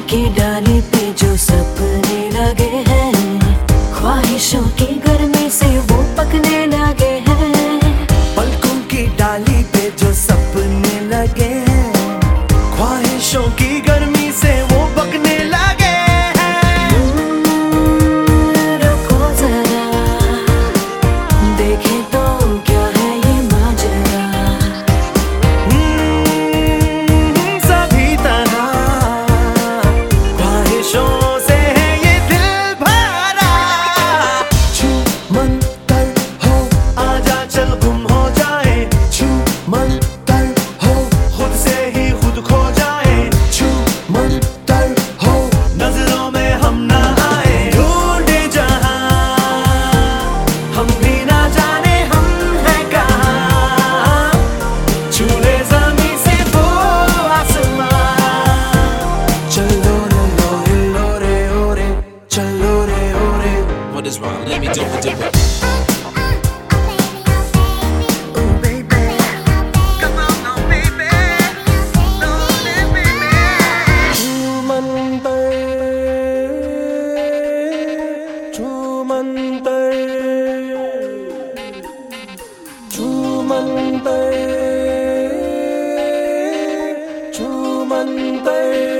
की डाली पे जो सपने लगे हैं, ख्वाहिशों की गर्मी से वो पकने लगे हैं। पलकों की डाली पे जो सपने लगे हैं, ख्वाहिशों की गर्मी से वो पकने लगे हैं। रुको जरा, देखें तो क्या है ये माजरा। सभी तरह ख्वाहिशों से है ये दिल भरा। छू मन तर हो, आजा चल गुम हो जाए। छू मन तर हो, खुद से ही खुद खो जाए। छू मन तर हो, नजरों में हम ना आए। ढूंढे जहां हम भी ना जाने हम हैं कहां। छू ले ज़मीं से वो आसमां। चलो रे लो रे ओ रे, चलो रे ओ रे। What is wrong? Let me do it. Oh baby, come on now baby, no baby. Chumantai, chumantai, chumantai, chumantai.